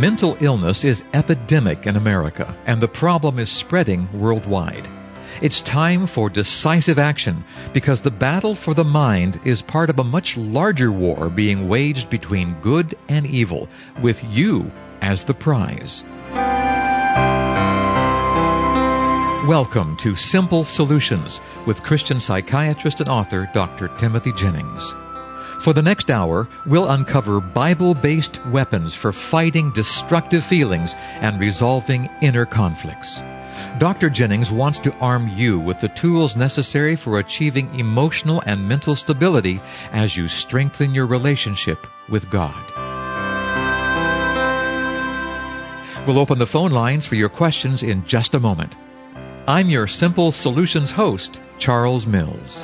Mental illness is epidemic in America, and the problem is spreading worldwide. It's time for decisive action because the battle for the mind is part of a much larger war being waged between good and evil, with you as the prize. Welcome to Simple Solutions with Christian psychiatrist and author Dr. Timothy Jennings. For the next hour, we'll uncover Bible-based weapons for fighting destructive feelings and resolving inner conflicts. Dr. Jennings wants to arm you with the tools necessary for achieving emotional and mental stability as you strengthen your relationship with God. We'll open the phone lines for your questions in just a moment. I'm your Simple Solutions host, Charles Mills.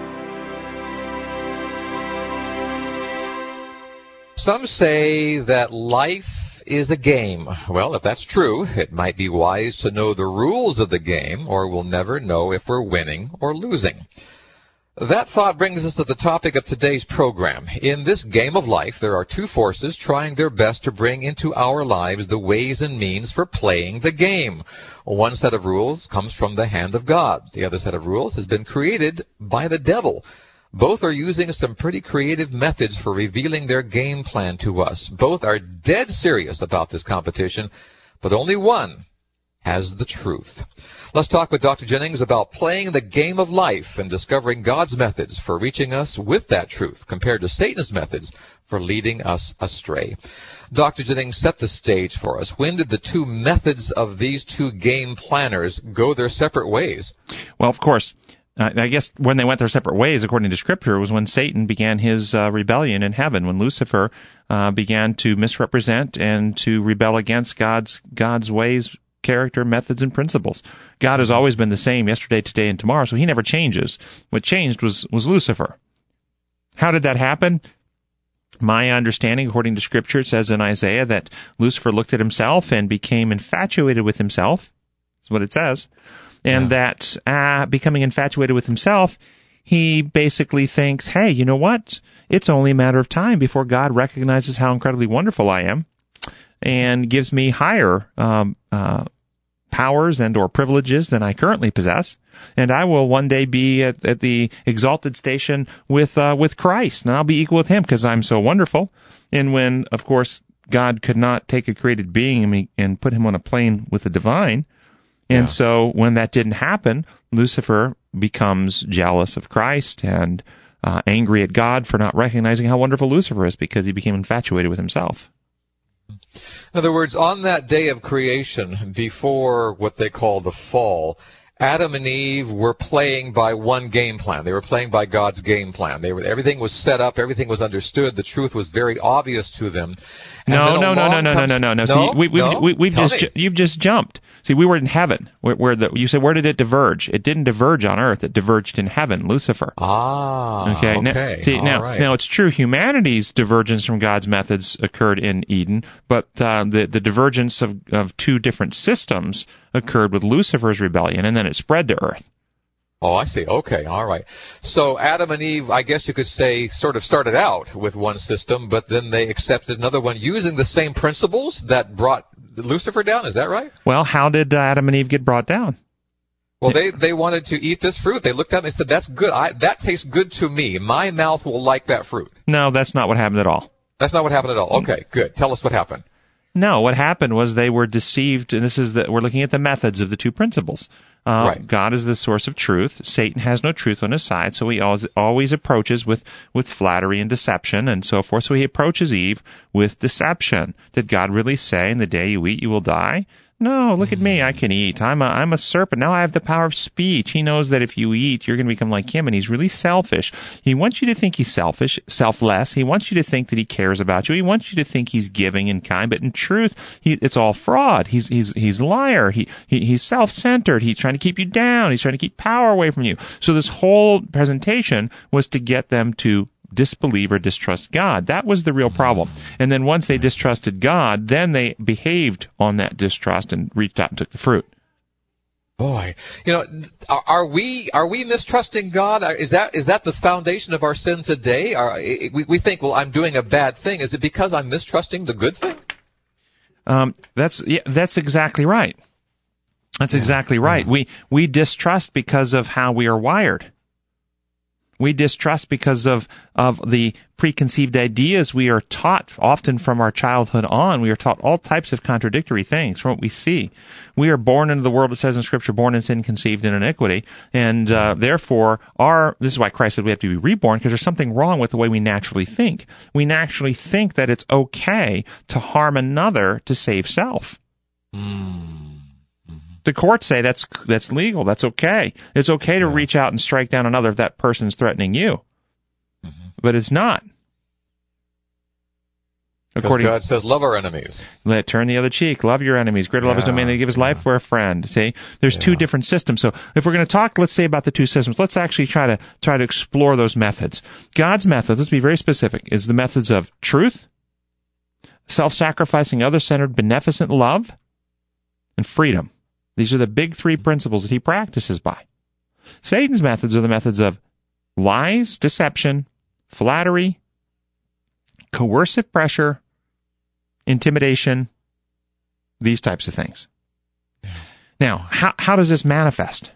Some say that life is a game. Well, if that's true, it might be wise to know the rules of the game, or we'll never know if we're winning or losing. That thought brings us to the topic of today's program. In this game of life, there are two forces trying their best to bring into our lives the ways and means for playing the game. One set of rules comes from the hand of God. The other set of rules has been created by the devil. Both are using some pretty creative methods for revealing their game plan to us. Both are dead serious about this competition, but only one has the truth. Let's talk with Dr. Jennings about playing the game of life and discovering God's methods for reaching us with that truth compared to Satan's methods for leading us astray. Dr. Jennings, set the stage for us. When did the two methods of these two game planners go their separate ways? Well, of course, I guess when they went their separate ways, according to Scripture, was when Satan began his rebellion in heaven, when Lucifer began to misrepresent and to rebel against God's ways, character, methods, and principles. God has always been the same yesterday, today, and tomorrow, so he never changes. What changed was Lucifer. How did that happen? My understanding, according to Scripture, it says in Isaiah that Lucifer looked at himself and became infatuated with himself. That's what it says. And that becoming infatuated with himself, he basically thinks, hey, you know what? It's only a matter of time before God recognizes how incredibly wonderful I am and gives me higher powers and or privileges than I currently possess. And I will one day be at the exalted station with Christ, and I'll be equal with him because I'm so wonderful. And when, of course, God could not take a created being and put him on a plane with the divine, and so when that didn't happen, Lucifer becomes jealous of Christ and angry at God for not recognizing how wonderful Lucifer is because he became infatuated with himself. In other words, on that day of creation, before what they call the fall, Adam and Eve were playing by one game plan. They were playing by God's game plan. Everything was set up. Everything was understood. The truth was very obvious to them. No. See, you've just jumped. See, we were in heaven. You said, where did it diverge? It didn't diverge on earth. It diverged in heaven, Lucifer. Okay. Now it's true. Humanity's divergence from God's methods occurred in Eden, but the divergence of two different systems occurred with Lucifer's rebellion, and then it spread to earth. Oh, I see. Okay, all right. So Adam and Eve, I guess you could say, sort of started out with one system, but then they accepted another one using the same principles that brought Lucifer down. Is that right? Well, how did Adam and Eve get brought down? Well, they wanted to eat this fruit. They looked at it and they said, that's good. That tastes good to me. My mouth will like that fruit. No, that's not what happened at all. That's not what happened at all. Okay, good. Tell us what happened. No, what happened was they were deceived, and we're looking at the methods of the two principles. Right. God is the source of truth. Satan has no truth on his side, so he always approaches with flattery and deception and so forth. So he approaches Eve with deception. Did God really say, in the day you eat, you will die? No, look at me. I can eat. I'm a serpent. Now I have the power of speech. He knows that if you eat, you're going to become like him, and he's really selfish. He wants you to think he's selfish, selfless. He wants you to think that he cares about you. He wants you to think he's giving and kind, but in truth, it's all fraud. He's a liar. He's self-centered. He's trying to keep you down. He's trying to keep power away from you. So this whole presentation was to get them to disbelieve or distrust God. That was the real problem. And then once they distrusted God, then they behaved on that distrust and reached out and took the fruit. Boy, are we mistrusting God? Is that the foundation of our sin today? We think, well, I'm doing a bad thing. Is it because I'm mistrusting the good thing? That's exactly right. That's exactly right. We distrust because of how we are wired. We distrust because of the preconceived ideas we are taught, often from our childhood on. We are taught all types of contradictory things from what we see. We are born into the world, it says in Scripture, born in sin, conceived in iniquity. And therefore, this is why Christ said we have to be reborn, because there's something wrong with the way we naturally think. We naturally think that it's okay to harm another to save self. The courts say that's legal. That's okay. It's okay to reach out and strike down another if that person's threatening you. But it's not. Because God says, love our enemies. Turn the other cheek. Love your enemies. Greater love is no man that give his life for a friend. See, there's two different systems. So if we're going to talk, let's say, about the two systems, let's actually try to explore those methods. God's methods, let's be very specific, is the methods of truth, self-sacrificing, other-centered, beneficent love, and freedom. These are the big three principles that he practices by. Satan's methods are the methods of lies, deception, flattery, coercive pressure, intimidation, these types of things. Now, how does this manifest?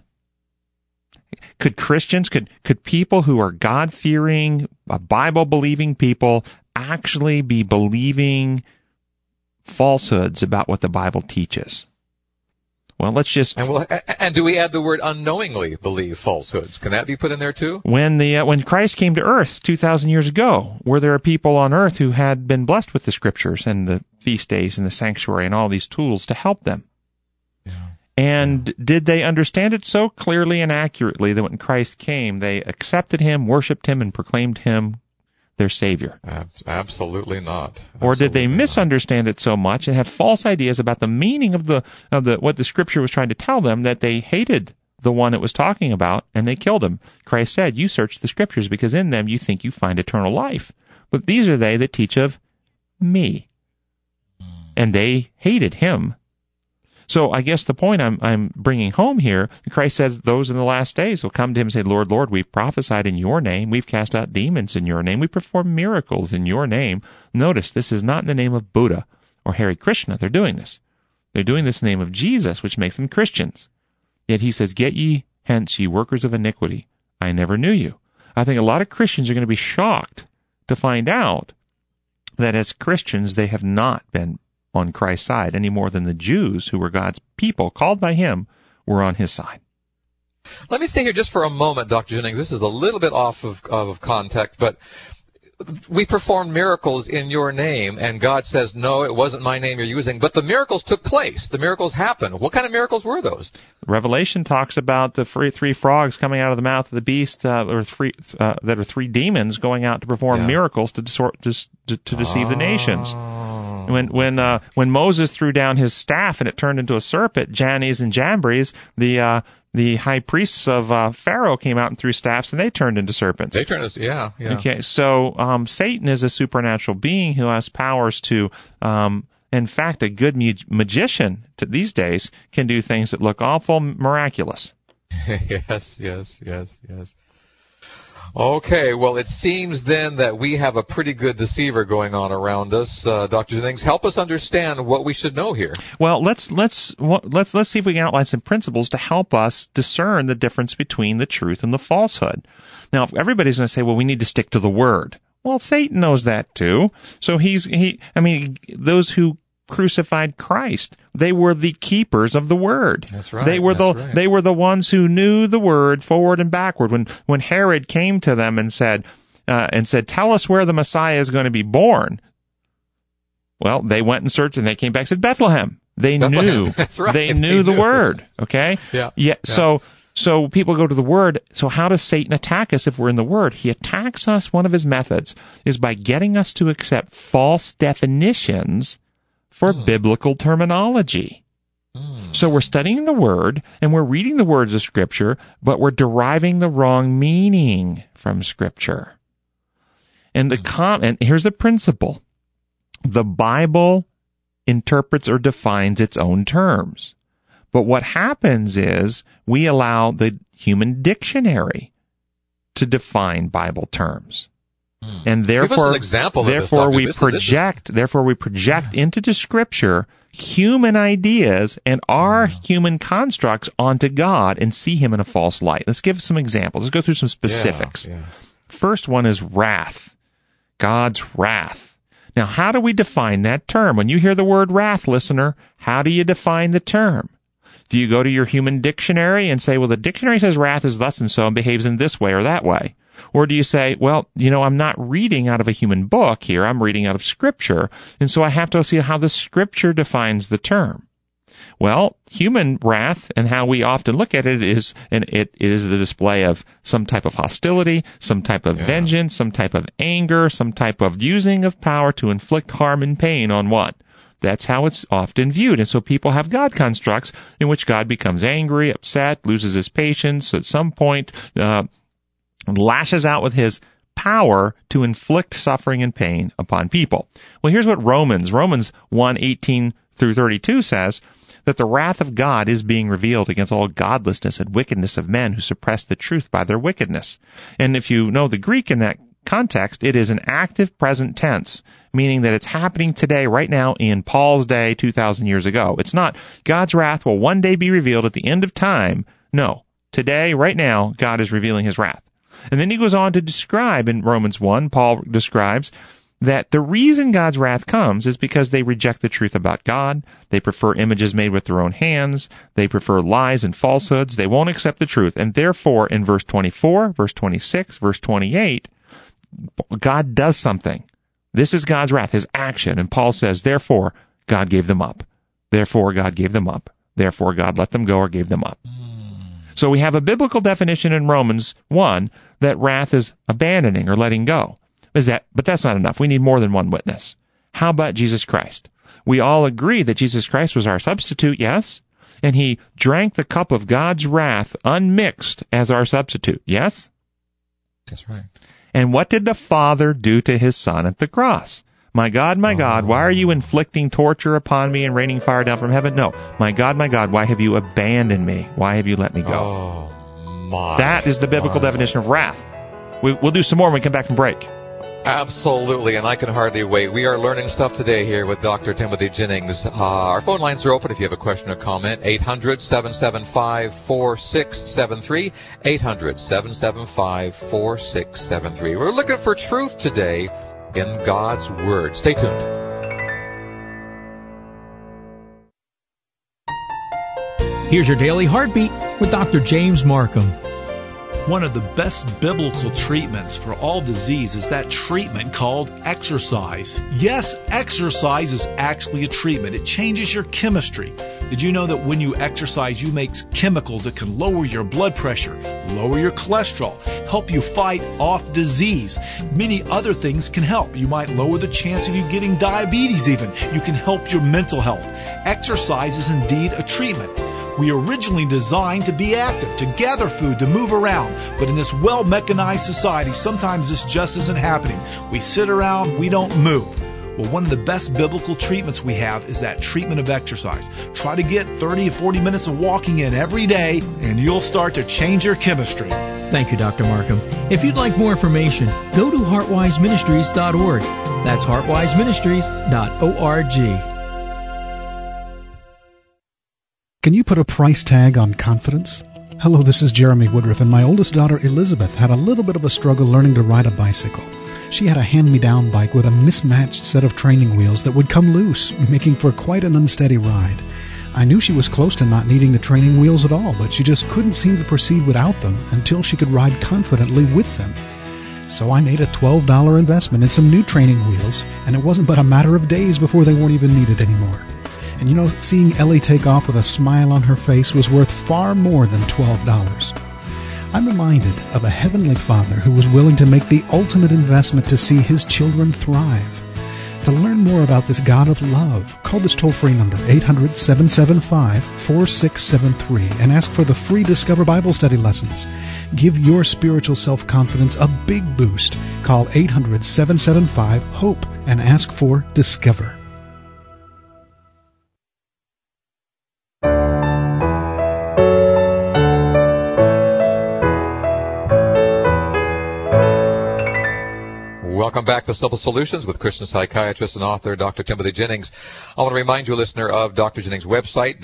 Could Christians, could people who are God-fearing, Bible-believing people actually be believing falsehoods about what the Bible teaches? Well, let's just... And do we add the word unknowingly believe falsehoods? Can that be put in there too? When Christ came to earth 2,000 years ago, were there people on earth who had been blessed with the Scriptures and the feast days and the sanctuary and all these tools to help them? And did they understand it so clearly and accurately that when Christ came, they accepted him, worshipped him, and proclaimed him their Savior? Absolutely not. Or did they misunderstand it so much and have false ideas about the meaning of the what the Scripture was trying to tell them that they hated the one it was talking about and they killed him? Christ said, "You search the Scriptures because in them you think you find eternal life, but these are they that teach of me." And they hated him. So I guess the point I'm bringing home here, Christ says those in the last days will come to him and say, "Lord, Lord, we've prophesied in your name. We've cast out demons in your name. We perform miracles in your name." Notice, this is not in the name of Buddha or Hare Krishna. They're doing this. They're doing this in the name of Jesus, which makes them Christians. Yet he says, "Get ye hence, ye workers of iniquity. I never knew you." I think a lot of Christians are going to be shocked to find out that as Christians, they have not been on Christ's side any more than the Jews, who were God's people, called by him, were on his side. Let me stay here just for a moment, Dr. Jennings. This is a little bit off of context, but we performed miracles in your name, and God says, no, it wasn't my name you're using, but the miracles took place. The miracles happened. What kind of miracles were those? Revelation talks about the three frogs coming out of the mouth of the beast, that are three demons going out to perform miracles to deceive the nations. When Moses threw down his staff and it turned into a serpent, Jannes and Jambres, the high priests of Pharaoh, came out and threw staffs, and they turned into serpents. They turned into, yeah. Okay, so Satan is a supernatural being who has powers to, in fact, a good magician these days can do things that look awful miraculous. Yes. Okay, well, it seems then that we have a pretty good deceiver going on around us. Dr. Jennings, help us understand what we should know here. Well, let's see if we can outline some principles to help us discern the difference between the truth and the falsehood. Now, everybody's going to say, well, we need to stick to the Word. Well, Satan knows that too. So those who crucified Christ, they were the keepers of the Word. That's right. They were the ones who knew the Word forward and backward. When Herod came to them and said, "Tell us where the Messiah is going to be born," well, they went and searched, and they came back and said, "Bethlehem." They knew. That's right. They knew the Word. Okay. Yeah. So people go to the Word. So how does Satan attack us if we're in the Word? He attacks us. One of his methods is by getting us to accept false definitions for biblical terminology. So we're studying the Word, and we're reading the words of Scripture, but we're deriving the wrong meaning from Scripture. And here's the principle. The Bible interprets or defines its own terms. But what happens is we allow the human dictionary to define Bible terms. And Give us therefore, an example of this, therefore Doctor. we This is- project into the Scripture human ideas and our human constructs onto God and see Him in a false light. Let's give some examples. Let's go through some specifics. Yeah. First one is wrath. God's wrath. Now, how do we define that term? When you hear the word wrath, listener, how do you define the term? Do you go to your human dictionary and say, well, the dictionary says wrath is thus and so and behaves in this way or that way? Or do you say, well, I'm not reading out of a human book here, I'm reading out of Scripture, and so I have to see how the Scripture defines the term? Well, human wrath and how we often look at it is the display of some type of hostility, some type of vengeance, some type of anger, some type of using of power to inflict harm and pain on one. That's how it's often viewed. And so people have God constructs in which God becomes angry, upset, loses his patience, at some point lashes out with his power to inflict suffering and pain upon people. Well, here's what Romans 1:18 through 32 says, that the wrath of God is being revealed against all godlessness and wickedness of men who suppress the truth by their wickedness. And if you know the Greek in that context, it is an active present tense, meaning that it's happening today, right now, in Paul's day, 2,000 years ago. It's not God's wrath will one day be revealed at the end of time. No. Today, right now, God is revealing his wrath. And then he goes on to describe in Romans 1, Paul describes that the reason God's wrath comes is because they reject the truth about God. They prefer images made with their own hands. They prefer lies and falsehoods. They won't accept the truth. And therefore, in verse 24, verse 26, verse 28, God does something. This is God's wrath, his action. And Paul says, therefore, God gave them up. Therefore, God gave them up. Therefore, God let them go or gave them up. So we have a biblical definition in Romans 1 that wrath is abandoning or letting go. But that's not enough. We need more than one witness. How about Jesus Christ? We all agree that Jesus Christ was our substitute, yes? And he drank the cup of God's wrath unmixed as our substitute, yes? That's right. And what did the Father do to his Son at the cross? My God, why are you inflicting torture upon me and raining fire down from heaven? No. My God, why have you abandoned me? Why have you let me go? That is the biblical definition of wrath. We'll do some more when we come back from break. Absolutely, and I can hardly wait. We are learning stuff today here with Dr. Timothy Jennings. Our phone lines are open if you have a question or comment. 800-775-4673. 800-775-4673. We're looking for truth today in God's Word. Stay tuned. Here's your Daily Heartbeat with Dr. James Markham. One of the best biblical treatments for all disease is that treatment called exercise. Yes, exercise is actually a treatment. It changes your chemistry. Did you know that when you exercise, you make chemicals that can lower your blood pressure, lower your cholesterol, help you fight off disease? Many other things can help. You might lower the chance of you getting diabetes even. You can help your mental health. Exercise is indeed a treatment. We originally designed to be active, to gather food, to move around. But in this well-mechanized society, sometimes this just isn't happening. We sit around, we don't move. Well, one of the best biblical treatments we have is that treatment of exercise. Try to get 30 to 40 minutes of walking in every day, and you'll start to change your chemistry. Thank you, Dr. Markham. If you'd like more information, go to heartwiseministries.org. That's heartwiseministries.org. Can you put a price tag on confidence? Hello, this is Jeremy Woodruff, and my oldest daughter, Elizabeth, had a little bit of a struggle learning to ride a bicycle. She had a hand-me-down bike with a mismatched set of training wheels that would come loose, making for quite an unsteady ride. I knew she was close to not needing the training wheels at all, but she just couldn't seem to proceed without them until she could ride confidently with them. So I made a $12 investment in some new training wheels, and it wasn't but a matter of days before they weren't even needed anymore. And you know, seeing Ellie take off with a smile on her face was worth far more than $12. I'm reminded of a Heavenly Father who was willing to make the ultimate investment to see His children thrive. To learn more about this God of love, call this toll-free number, 800-775-4673, and ask for the free Discover Bible Study lessons. Give your spiritual self-confidence a big boost. Call 800-775-HOPE and ask for Discover. Welcome back to Simple Solutions with Christian psychiatrist and author Dr. Timothy Jennings. I want to remind you, listener, of Dr. Jennings' website,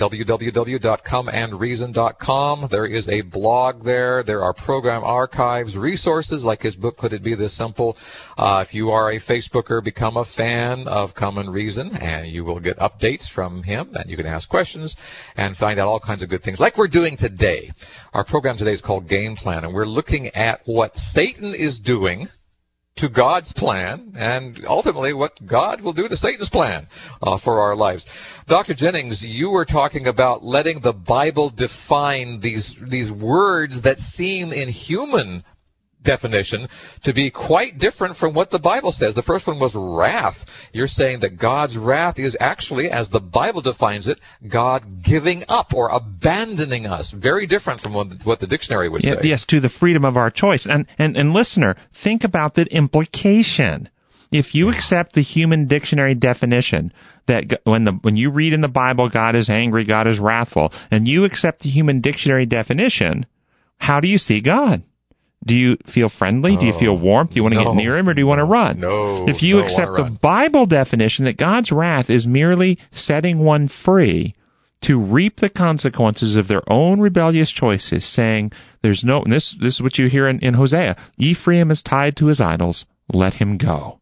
www.comeandreason.com. There is a blog there. There are program archives, resources like his book, Could It Be This Simple? If you are a Facebooker, become a fan of Come and Reason, and you will get updates from him, and you can ask questions and find out all kinds of good things, like we're doing today. Our program today is called Game Plan, and we're looking at what Satan is doing to God's plan, and ultimately what God will do to Satan's plan for our lives. Dr. Jennings, you were talking about letting the Bible define these words that seem in human definition to be quite different from what the Bible says. The first one was wrath. You're saying that God's wrath is actually, as the Bible defines it, God giving up or abandoning us. Very different from what the dictionary would say. Yes, to the freedom of our choice. And listener, think about the implication. If you accept the human dictionary definition that when you read in the Bible, God is angry, God is wrathful, and you accept the human dictionary definition, how do you see God? Do you feel friendly? Do you feel warmth? Do you want to get near him, or do you want to run? No. If you accept the Bible definition that God's wrath is merely setting one free to reap the consequences of their own rebellious choices, saying, "There's no." And this is what you hear in Hosea: "Ephraim is tied to his idols; let him go."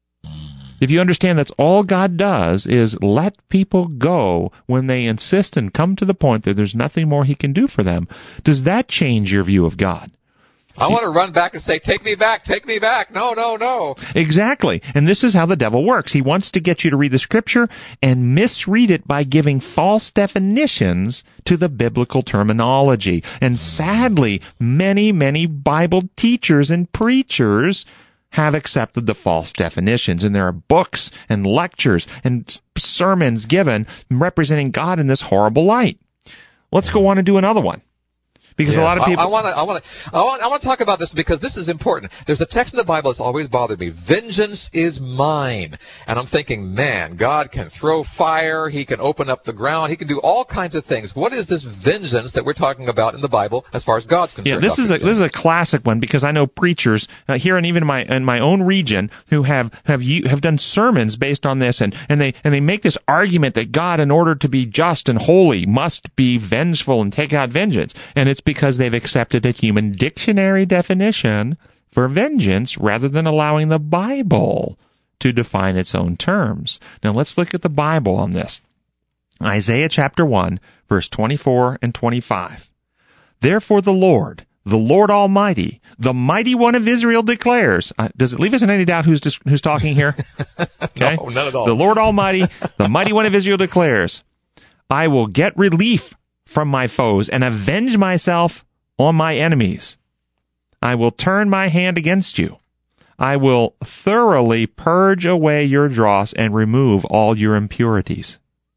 If you understand that's all God does is let people go when they insist and come to the point that there's nothing more He can do for them, does that change your view of God? I want to run back and say, take me back, take me back. No, no, no. Exactly. And this is how the devil works. He wants to get you to read the scripture and misread it by giving false definitions to the biblical terminology. And sadly, many, many Bible teachers and preachers have accepted the false definitions. And there are books and lectures and sermons given representing God in this horrible light. Let's go on and do another one. Because a lot of people, I want to talk about this because this is important. There's a text in the Bible that's always bothered me. Vengeance is mine. And I'm thinking, man, God can throw fire. He can open up the ground. He can do all kinds of things. What is this vengeance that we're talking about in the Bible as far as God's concerned? Yeah, this is a classic one because I know preachers here and even in my own region who have done sermons based on this, and they make this argument that God, in order to be just and holy, must be vengeful and take out vengeance. And it's because they've accepted a human dictionary definition for vengeance rather than allowing the Bible to define its own terms. Now let's look at the Bible on this. Isaiah chapter 1, verse 24 and 25. Therefore the Lord Almighty, the Mighty One of Israel declares. Does it leave us in any doubt who's talking here? Okay? No, not at all. The Lord Almighty, the Mighty One of Israel declares, I will get relief from my foes and avenge myself on my enemies. I will turn my hand against you. I will thoroughly purge away your dross and remove all your impurities.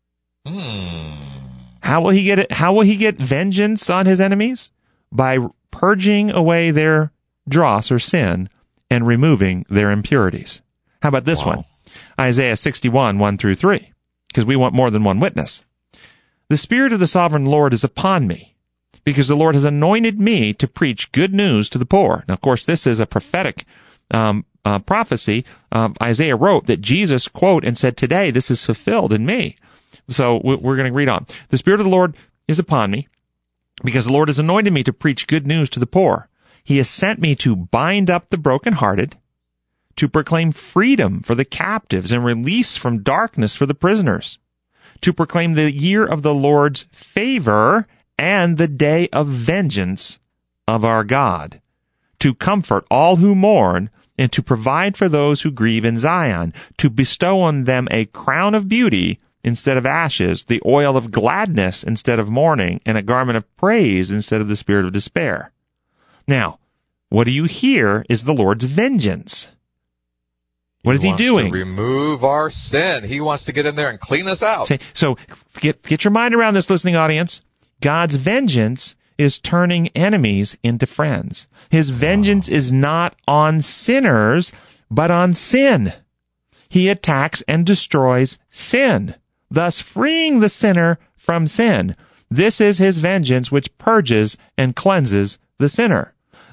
How will he get it? How will he get vengeance on his enemies? By purging away their dross or sin and removing their impurities. How about this one? Isaiah 61, 1 through 3. Because we want more than one witness. The Spirit of the Sovereign Lord is upon me, because the Lord has anointed me to preach good news to the poor. Now, of course, this is a prophetic prophecy. Isaiah wrote that Jesus, quote, and said, today this is fulfilled in me. So we're going to read on. The Spirit of the Lord is upon me, because the Lord has anointed me to preach good news to the poor. He has sent me to bind up the brokenhearted, to proclaim freedom for the captives and release from darkness for the prisoners, to proclaim the year of the Lord's favor and the day of vengeance of our God, to comfort all who mourn and to provide for those who grieve in Zion, to bestow on them a crown of beauty instead of ashes, the oil of gladness instead of mourning, and a garment of praise instead of the spirit of despair. Now, what do you hear is the Lord's vengeance. What is he doing? He wants to remove our sin. He wants to get in there and clean us out. So get your mind around this, listening audience. God's vengeance is turning enemies into friends. His vengeance is not on sinners, but on sin. He attacks and destroys sin, thus freeing the sinner from sin. This is his vengeance, which purges and cleanses the sinner.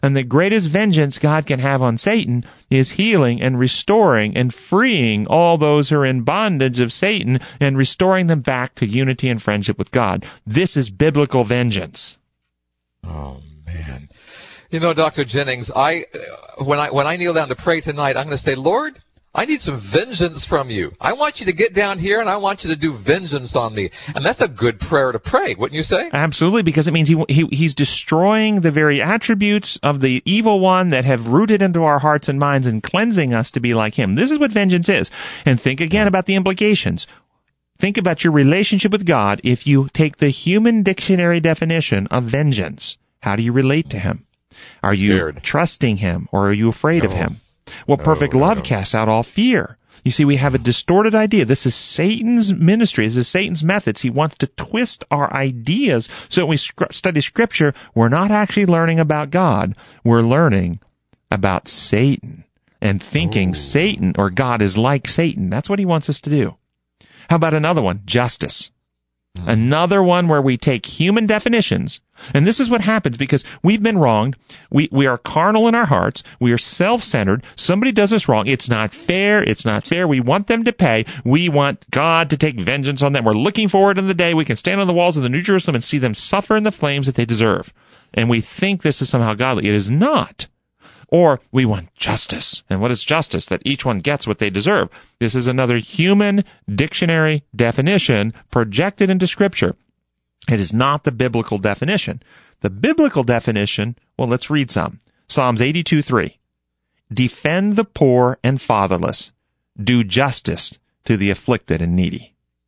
And the greatest vengeance God can have on Satan is healing and restoring and freeing all those who are in bondage of Satan and restoring them back to unity and friendship with God. This is biblical vengeance. Oh, man. You know, Dr. Jennings, when I kneel down to pray tonight, I'm going to say, Lord, I need some vengeance from you. I want you to get down here and I want you to do vengeance on me. And that's a good prayer to pray, wouldn't you say? Absolutely, because it means he's destroying the very attributes of the evil one that have rooted into our hearts and minds and cleansing us to be like him. This is what vengeance is. And think again about the implications. Think about your relationship with God if you take the human dictionary definition of vengeance. How do you relate to him? Are you trusting him or are you afraid of him? Well, perfect love casts out all fear. You see, we have a distorted idea. This is Satan's ministry. This is Satan's methods. He wants to twist our ideas so when we study Scripture, we're not actually learning about God. We're learning about Satan and thinking Satan or God is like Satan. That's what he wants us to do. How about another one? Justice. Another one where we take human definitions, and this is what happens because we've been wronged. We are carnal in our hearts. We are self-centered. Somebody does us wrong. It's not fair. It's not fair. We want them to pay. We want God to take vengeance on them. We're looking forward to the day we can stand on the walls of the New Jerusalem and see them suffer in the flames that they deserve. And we think this is somehow godly. It is not. Or we want justice. And what is justice? That each one gets what they deserve. This is another human dictionary definition projected into Scripture. It is not the biblical definition. The biblical definition, well, let's read some. Psalms 82:3. Defend the poor and fatherless. Do justice to the afflicted and needy.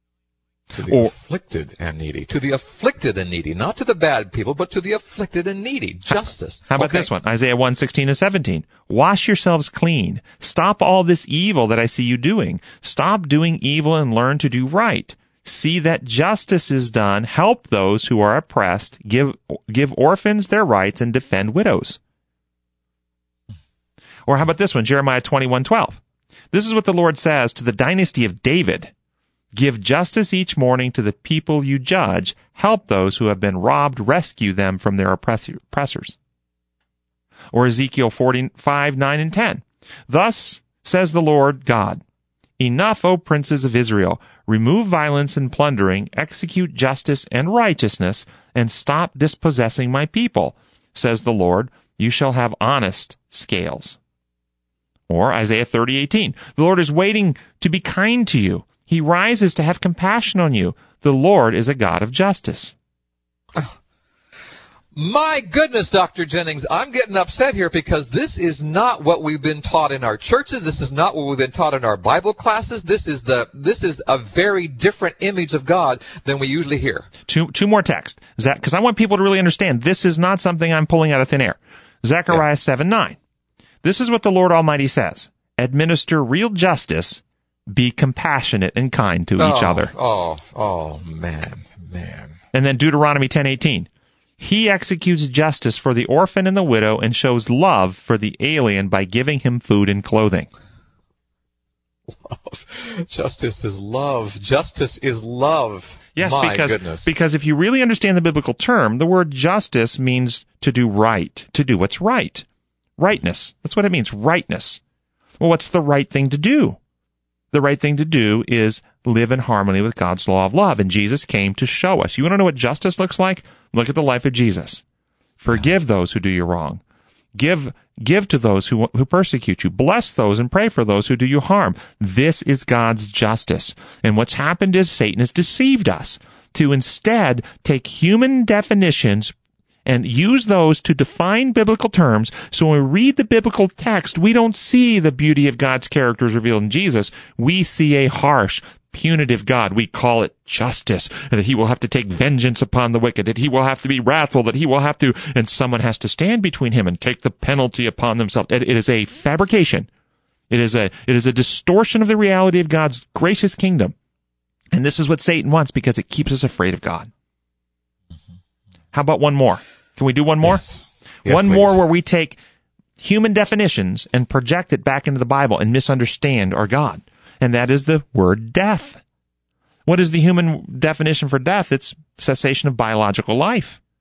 To the afflicted and needy. To the afflicted and needy. Not to the bad people, but to the afflicted and needy. Justice. How about this one? Isaiah 1:16-17. Wash yourselves clean. Stop all this evil that I see you doing. Stop doing evil and learn to do right. See that justice is done. Help those who are oppressed. Give orphans their rights and defend widows. Or how about this one? Jeremiah 21:12. This is what the Lord says to the dynasty of David. Give justice each morning to the people you judge. Help those who have been robbed. Rescue them from their oppressors. Or Ezekiel 45:9-10. Thus says the Lord God, enough, O princes of Israel. Remove violence and plundering. Execute justice and righteousness. And stop dispossessing my people. Says the Lord, you shall have honest scales. Or Isaiah 30:18. The Lord is waiting to be kind to you. He rises to have compassion on you. The Lord is a God of justice. My goodness, Dr. Jennings, I'm getting upset here because this is not what we've been taught in our churches. This is not what we've been taught in our Bible classes. This is a very different image of God than we usually hear. Two more texts, because I want people to really understand this is not something I'm pulling out of thin air. Zechariah 7:9. This is what the Lord Almighty says. Administer real justice. Be compassionate and kind to each other. Man. And then Deuteronomy 10:18. He executes justice for the orphan and the widow and shows love for the alien by giving him food and clothing. Love. Justice is love. Justice is love. Yes, because if you really understand the biblical term, the word justice means to do right, to do what's right. Rightness. That's what it means, rightness. Well, what's the right thing to do? The right thing to do is live in harmony with God's law of love. And Jesus came to show us. You want to know what justice looks like? Look at the life of Jesus. Forgive those who do you wrong. Give to those who persecute you. Bless those and pray for those who do you harm. This is God's justice. And what's happened is Satan has deceived us to instead take human definitions and use those to define biblical terms. So when we read the biblical text, we don't see the beauty of God's characters revealed in Jesus. We see a harsh, punitive God. We call it justice, and that he will have to take vengeance upon the wicked, that he will have to be wrathful, that he will have to, and someone has to stand between him and take the penalty upon themselves. It is a fabrication. It is a distortion of the reality of God's gracious kingdom. And this is what Satan wants because it keeps us afraid of God. How about one more? Can we do one more? Yes, one please. more where we take human definitions and project it back into the Bible and misunderstand our God. And that is the word death. What is the human definition for death? It's cessation of biological life.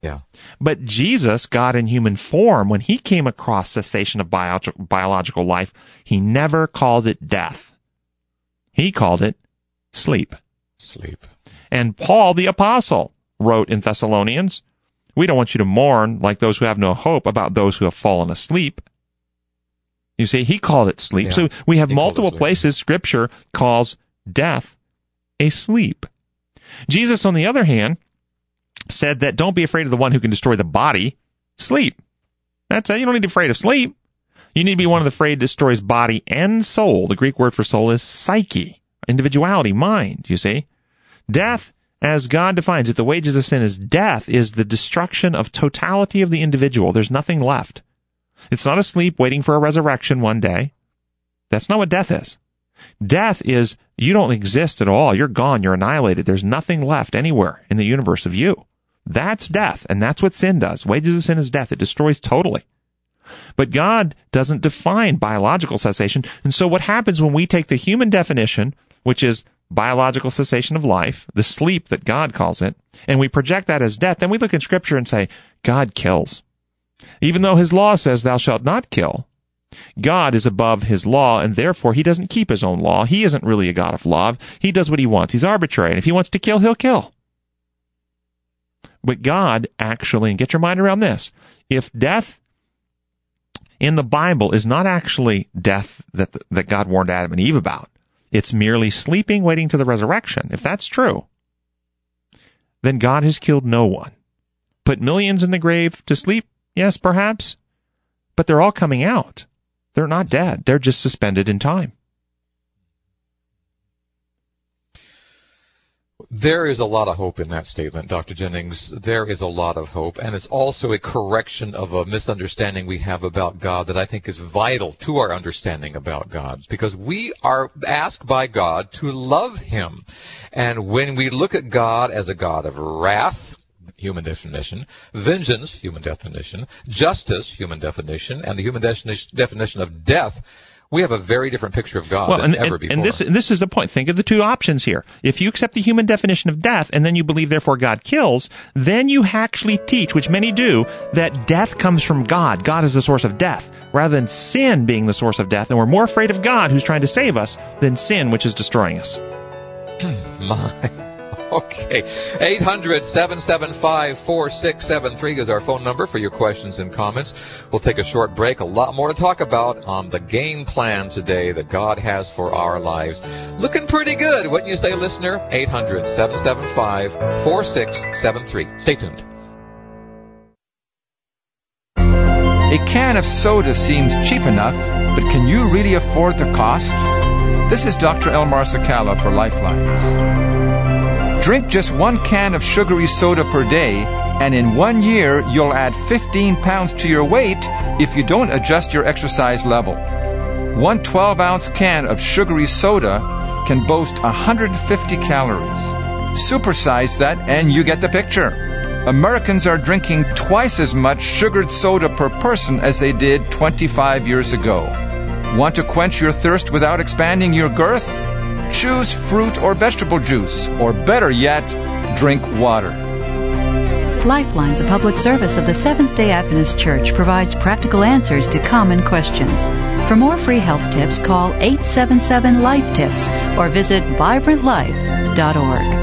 Yeah. But Jesus, God in human form, when he came across cessation of biological life, he never called it death. He called it sleep. Sleep. And Paul the apostle wrote in Thessalonians, we don't want you to mourn like those who have no hope about those who have fallen asleep. You see, he called it sleep. Yeah, so we have multiple places Scripture calls death a sleep. Jesus, on the other hand, said that don't be afraid of the one who can destroy the body. Sleep. That's it. You don't need to be afraid of sleep. You need to be one of the afraid destroys body and soul. The Greek word for soul is psyche, individuality, mind, you see. Death, as God defines it, the wages of sin is death, is the destruction of totality of the individual. There's nothing left. It's not a sleep waiting for a resurrection one day. That's not what death is. Death is you don't exist at all. You're gone. You're annihilated. There's nothing left anywhere in the universe of you. That's death, and that's what sin does. Wages of sin is death. It destroys totally. But God doesn't define biological cessation, and so what happens when we take the human definition, which is biological cessation of life, the sleep that God calls it, and we project that as death, then we look in Scripture and say, God kills. Even though his law says thou shalt not kill, God is above his law, and therefore he doesn't keep his own law. He isn't really a God of love. He does what he wants. He's arbitrary, and if he wants to kill, he'll kill. But God actually, and get your mind around this, if death in the Bible is not actually death that God warned Adam and Eve about, it's merely sleeping, waiting to the resurrection. If that's true, then God has killed no one. Put millions in the grave to sleep? Yes, perhaps. But they're all coming out. They're not dead. They're just suspended in time. There is a lot of hope in that statement, Dr. Jennings. There is a lot of hope, and it's also a correction of a misunderstanding we have about God that I think is vital to our understanding about God, because we are asked by God to love him. And when we look at God as a God of wrath, human definition, vengeance, human definition, justice, human definition, and the human definition of death, we have a very different picture of God than ever before. And this is the point. Think of the two options here. If you accept the human definition of death, and then you believe, therefore, God kills, then you actually teach, which many do, that death comes from God. God is the source of death, rather than sin being the source of death. And we're more afraid of God, who's trying to save us, than sin, which is destroying us. My. Okay. 800-775-4673 is our phone number for your questions and comments. We'll take a short break. A lot more to talk about on the game plan today that God has for our lives. Looking pretty good, wouldn't you say, listener? 800-775-4673. Stay tuned. A can of soda seems cheap enough, but can you really afford the cost? This is Dr. Elmar Sakala for Lifelines. Drink just 1 can of sugary soda per day, and in 1 year, you'll add 15 pounds to your weight if you don't adjust your exercise level. 1 12-ounce can of sugary soda can boast 150 calories. Supersize that, and you get the picture. Americans are drinking twice as much sugared soda per person as they did 25 years ago. Want to quench your thirst without expanding your girth? Choose fruit or vegetable juice, or better yet, drink water. Lifelines, a public service of the Seventh-day Adventist Church, provides practical answers to common questions. For more free health tips, call 877-LIFE-TIPS or visit vibrantlife.org.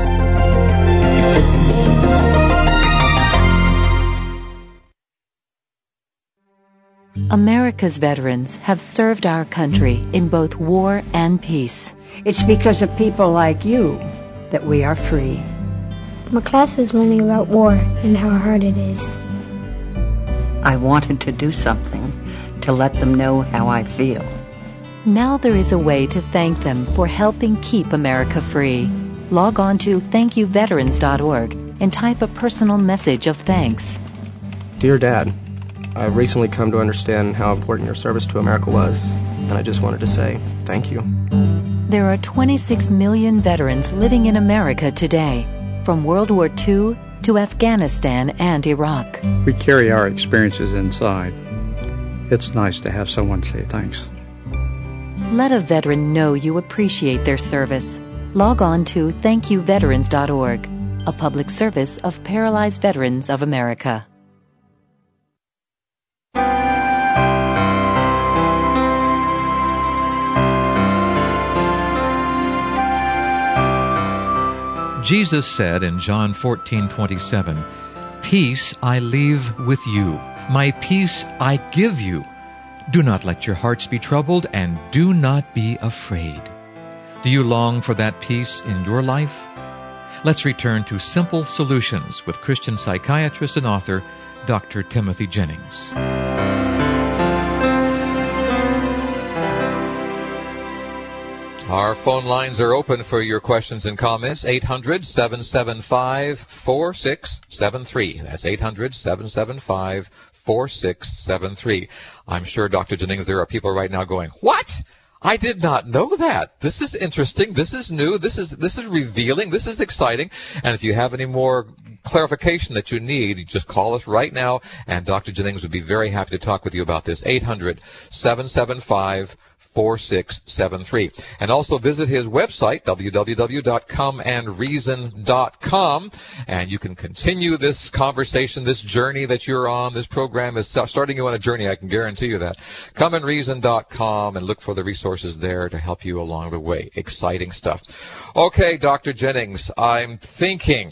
America's veterans have served our country in both war and peace. It's because of people like you that we are free. My class was learning about war and how hard it is. I wanted to do something to let them know how I feel. Now there is a way to thank them for helping keep America free. Log on to thankyouveterans.org and type a personal message of thanks. Dear Dad, I've recently come to understand how important your service to America was, and I just wanted to say thank you. There are 26 million veterans living in America today, from World War II to Afghanistan and Iraq. We carry our experiences inside. It's nice to have someone say thanks. Let a veteran know you appreciate their service. Log on to thankyouveterans.org. a public service of Paralyzed Veterans of America. Jesus said in John 14:27, "Peace I leave with you, my peace I give you. Do not let your hearts be troubled, and do not be afraid." Do you long for that peace in your life? Let's return to Simple Solutions with Christian psychiatrist and author Dr. Timothy Jennings. Our phone lines are open for your questions and comments. 800-775-4673. That's 800-775-4673. I'm sure, Dr. Jennings, there are people right now going, "What? I did not know that. This is interesting. This is new. This is revealing. This is exciting." And if you have any more clarification that you need, just call us right now, and Dr. Jennings would be very happy to talk with you about this. 800-775-4673. And also visit his website, www.comeandreason.com, and you can continue this conversation, this journey that you're on. This program is starting you on a journey, I can guarantee you that. Comeandreason.com, and look for the resources there to help you along the way. Exciting stuff. Okay, Dr. Jennings, I'm thinking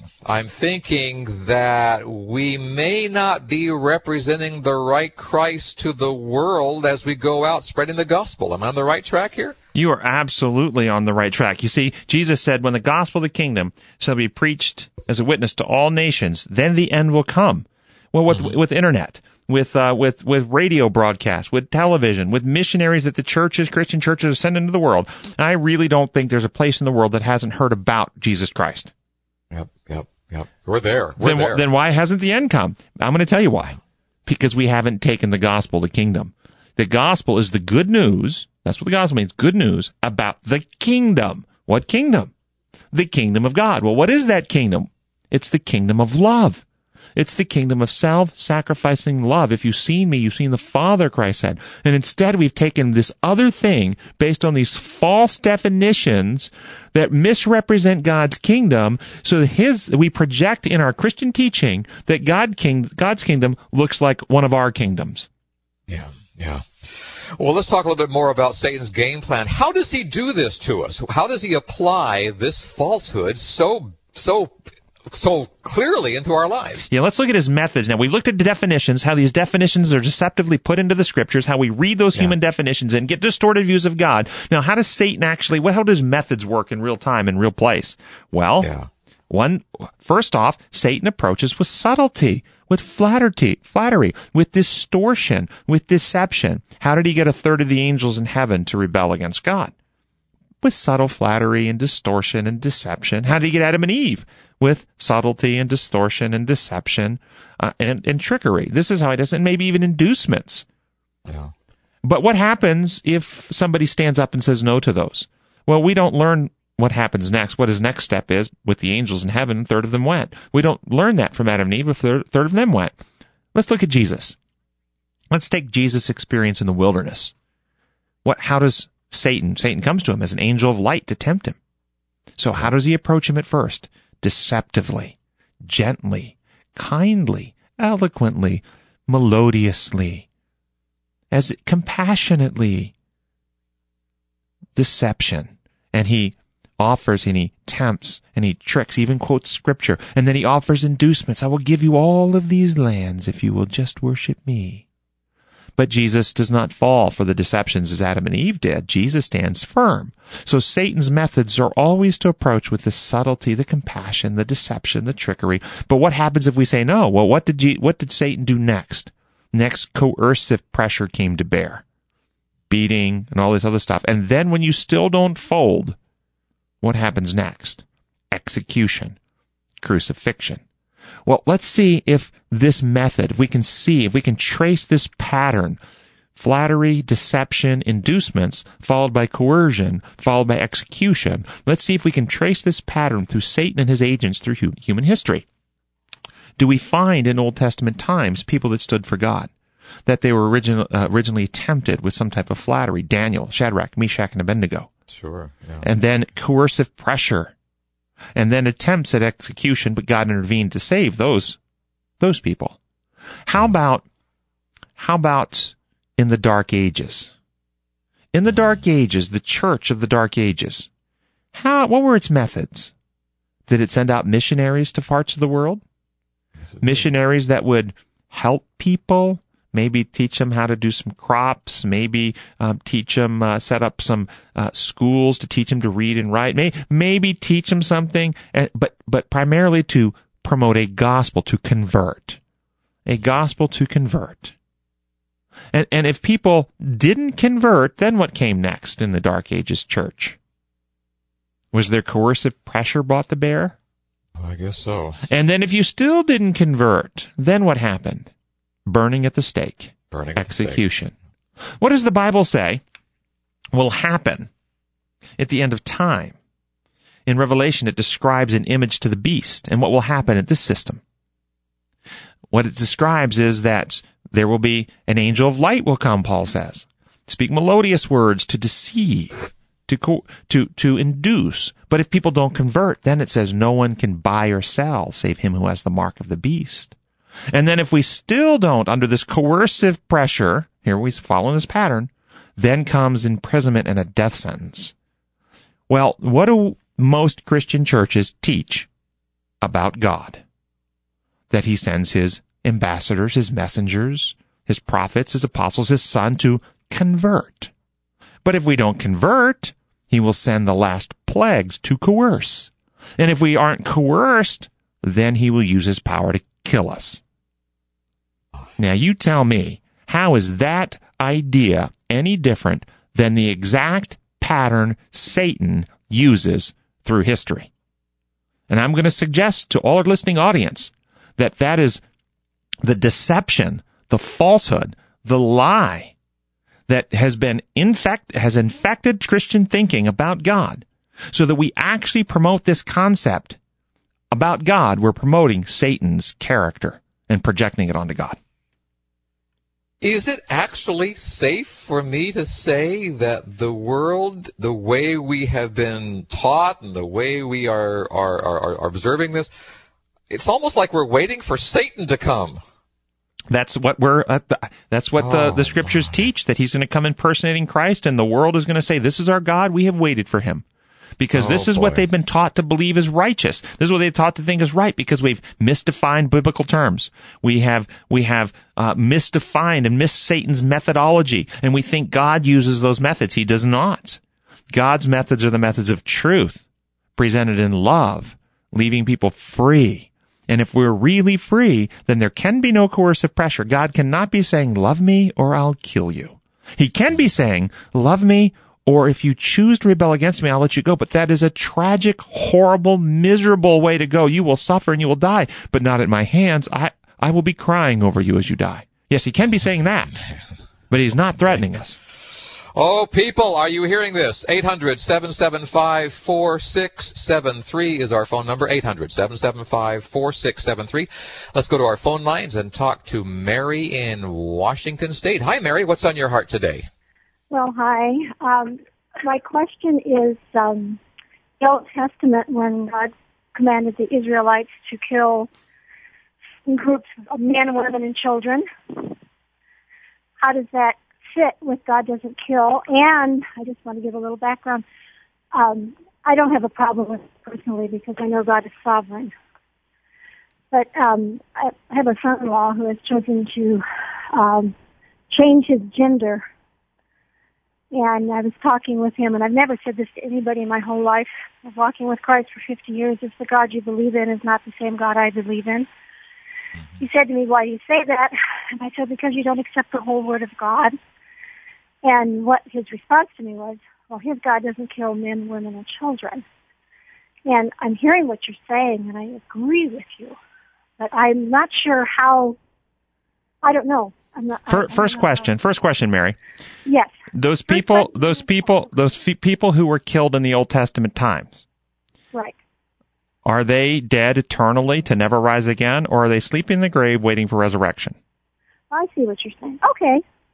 that we may not be representing the right Christ to the world as we go out spreading the gospel. Am I on the right track here? You are absolutely on the right track. You see, Jesus said, when the gospel of the kingdom shall be preached as a witness to all nations, then the end will come. Well, with internet, with radio broadcasts, with television, with missionaries that the churches, Christian churches, are sending into the world, I really don't think there's a place in the world that hasn't heard about Jesus Christ. Yep. We're there. Then why hasn't the end come? I'm going to tell you why. Because we haven't taken the gospel to kingdom. The gospel is the good news. That's what the gospel means. Good news about the kingdom. What kingdom? The kingdom of God. Well, what is that kingdom? It's the kingdom of love. It's the kingdom of self-sacrificing love. If you've seen me, you've seen the Father, Christ said. And instead we've taken this other thing based on these false definitions that misrepresent God's kingdom. So we project in our Christian teaching that God's kingdom looks like one of our kingdoms. Yeah. Well, let's talk a little bit more about Satan's game plan. How does he do this to us? How does he apply this falsehood so clearly into our lives? Yeah, let's look at his methods. Now, we looked at the definitions, how these definitions are deceptively put into the scriptures, how we read those human definitions and get distorted views of God. Now, how does Satan how does methods work in real time, in real place? Well, first off, Satan approaches with subtlety, with flattery, with distortion, with deception. How did he get a third of the angels in heaven to rebel against God? With subtle flattery and distortion and deception. How did he get Adam and Eve? With subtlety and distortion and deception and trickery. This is how he does it, and maybe even inducements. Yeah. But what happens if somebody stands up and says no to those? Well, we don't learn what happens next, what his next step is. With the angels in heaven, a third of them went. We don't learn that from Adam and Eve, a third of them went. Let's look at Jesus. Let's take Jesus' experience in the wilderness. How does Satan comes to him as an angel of light to tempt him. So how does he approach him at first? Deceptively, gently, kindly, eloquently, melodiously, compassionately. Deception. And he offers and he tempts and he tricks, he even quotes scripture. And then he offers inducements. I will give you all of these lands if you will just worship me. But Jesus does not fall for the deceptions as Adam and Eve did. Jesus stands firm. So Satan's methods are always to approach with the subtlety, the compassion, the deception, the trickery. But what happens if we say no? Well, what did Satan do next? Next, coercive pressure came to bear. Beating and all this other stuff. And then when you still don't fold, what happens next? Execution. Crucifixion. Well, let's see if this method, if we can trace this pattern, flattery, deception, inducements, followed by coercion, followed by execution. Let's see if we can trace this pattern through Satan and his agents through human history. Do we find in Old Testament times people that stood for God? That they were originally tempted with some type of flattery? Daniel, Shadrach, Meshach, and Abednego. Sure. Yeah. And then coercive pressure. and then attempts at execution, but God intervened to save those people. How about in the Dark Ages? In the Dark Ages, the church of the Dark Ages, what were its methods? Did it send out missionaries to parts of the world? Missionaries that would help people, maybe teach them how to do some crops, maybe teach them, set up some schools to teach them to read and write, maybe teach them something, but primarily to promote a gospel to convert. A gospel to convert. And if people didn't convert, then what came next in the Dark Ages church? Was there coercive pressure brought to bear? I guess so. And then if you still didn't convert, then what happened? Burning at the stake. Execution. What does the Bible say will happen at the end of time? In Revelation, it describes an image to the beast and what will happen at this system. What it describes is that there will be an angel of light will come, Paul says. Speak melodious words to deceive, to induce. But if people don't convert, then it says no one can buy or sell save him who has the mark of the beast. And then if we still don't, under this coercive pressure, here we follow this pattern, then comes imprisonment and a death sentence. Well, what do most Christian churches teach about God? That he sends his ambassadors, his messengers, his prophets, his apostles, his son to convert. But if we don't convert, he will send the last plagues to coerce. And if we aren't coerced, then he will use his power to kill us. Now you tell me, how is that idea any different than the exact pattern Satan uses through history? And I'm going to suggest to all our listening audience that is the deception, the falsehood, the lie that has infected Christian thinking about God, so that we actually promote this concept about God. We're promoting Satan's character and projecting it onto God. Is it actually safe for me to say that the world, the way we have been taught and the way we are observing this, it's almost like we're waiting for Satan to come? That's what the scriptures teach, that he's going to come impersonating Christ, and the world is going to say, this is our God, we have waited for him. Because this is what they've been taught to believe is righteous. This is what they're taught to think is right, because we've misdefined biblical terms. We have misdefined and missed Satan's methodology, and we think God uses those methods. He does not. God's methods are the methods of truth, presented in love, leaving people free. And if we're really free, then there can be no coercive pressure. God cannot be saying, love me or I'll kill you. He can be saying, love me, or if you choose to rebel against me, I'll let you go. But that is a tragic, horrible, miserable way to go. You will suffer and you will die, but not at my hands. I will be crying over you as you die. Yes, he can be saying that, but he's not threatening us. Oh, people, are you hearing this? 800-775-4673 is our phone number, 800-775-4673. Let's go to our phone lines and talk to Mary in Washington State. Hi, Mary. What's on your heart today? Well, hi. My question is, the Old Testament, when God commanded the Israelites to kill groups of men, women, and children, how does that fit with God doesn't kill? And I just want to give a little background. I don't have a problem with it personally because I know God is sovereign. But I have a son-in-law who has chosen to change his gender. And I was talking with him, and I've never said this to anybody in my whole life of walking with Christ for 50 years. If the God you believe in is not the same God I believe in. He said to me, why do you say that? And I said, because you don't accept the whole Word of God. And what his response to me was, well, his God doesn't kill men, women, and children. And I'm hearing what you're saying, and I agree with you. But I'm not sure how, I don't know. First question, Mary. Yes. Those people who were killed in the Old Testament times. Right. Are they dead eternally to never rise again, or are they sleeping in the grave waiting for resurrection? I see what you're saying. Okay.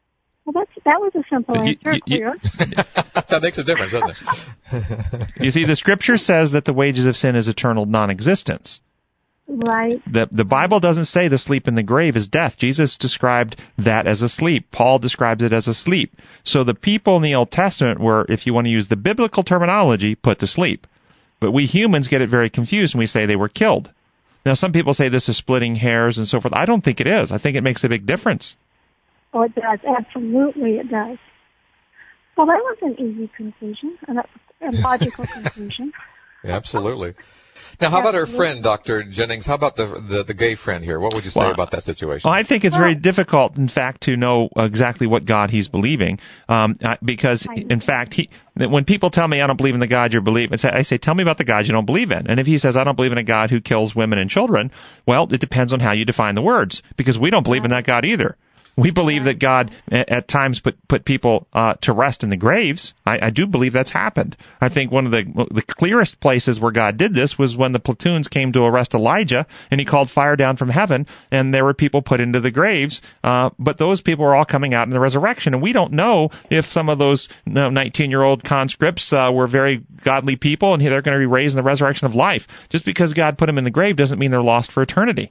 Well, that was a simple answer. Clear. That makes a difference, doesn't it? You see, the Scripture says that the wages of sin is eternal non-existence. Right. The Bible doesn't say the sleep in the grave is death. Jesus described that as a sleep. Paul describes it as a sleep. So the people in the Old Testament were, if you want to use the biblical terminology, put to sleep. But we humans get it very confused and we say they were killed. Now, some people say this is splitting hairs and so forth. I don't think it is. I think it makes a big difference. Oh, it does. Absolutely, it does. Well, that was an easy conclusion, a logical conclusion. Absolutely. Now, how about our friend, Dr. Jennings? How about the gay friend here? What would you say about that situation? Well, I think it's very difficult, in fact, to know exactly what God he's believing, because, in fact, when people tell me I don't believe in the God you believe in, I say, tell me about the God you don't believe in. And if he says, I don't believe in a God who kills women and children, well, it depends on how you define the words, because we don't believe in that God either. We believe that God at times put people to rest in the graves. I do believe that's happened. I think one of the clearest places where God did this was when the platoons came to arrest Elijah, and he called fire down from heaven, and there were people put into the graves. But those people are all coming out in the resurrection, and we don't know if some of those 19-year-old conscripts were very godly people, and they're going to be raised in the resurrection of life. Just because God put them in the grave doesn't mean they're lost for eternity.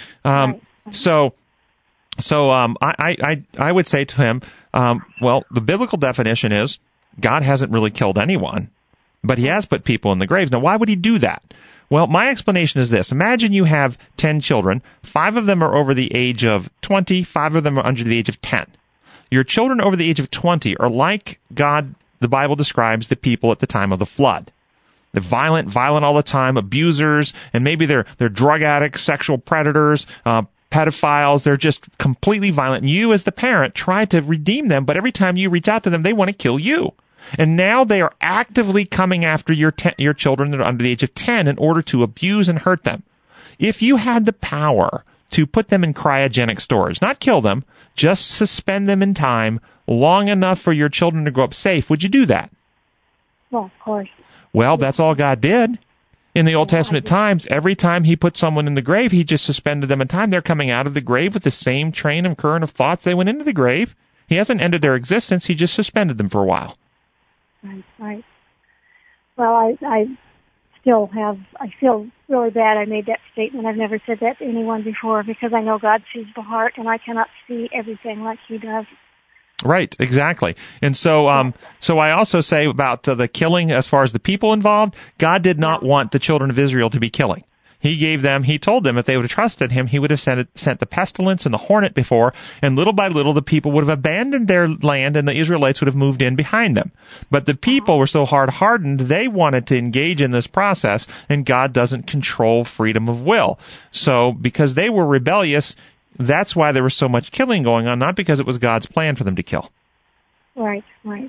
So I would say to him, well, the biblical definition is God hasn't really killed anyone, but he has put people in the graves. Now, why would he do that? Well, my explanation is this. Imagine you have 10 children. 5 of them are over the age of 20. 5 of them are under the age of 10. Your children over the age of 20 are like God, the Bible describes the people at the time of the flood. They're violent all the time, abusers, and maybe they're drug addicts, sexual predators, pedophiles. They're just completely violent. And you, as the parent, try to redeem them, but every time you reach out to them, they want to kill you. And now they are actively coming after your children that are under the age of 10 in order to abuse and hurt them. If you had the power to put them in cryogenic storage, not kill them, just suspend them in time long enough for your children to grow up safe, would you do that? Well, of course. Well, that's all God did. In the Old Testament times, every time he put someone in the grave, he just suspended them in time. They're coming out of the grave with the same train of current of thoughts they went into the grave. He hasn't ended their existence. He just suspended them for a while. Right. Well, I feel really bad I made that statement. I've never said that to anyone before because I know God sees the heart and I cannot see everything like he does. Right, exactly. And so, so I also say about the killing as far as the people involved, God did not want the children of Israel to be killing. He told them if they would have trusted him, he would have sent the pestilence and the hornet before, and little by little the people would have abandoned their land and the Israelites would have moved in behind them. But the people were so hard-hardened, they wanted to engage in this process, and God doesn't control freedom of will. So, because they were rebellious, that's why there was so much killing going on, not because it was God's plan for them to kill. Right.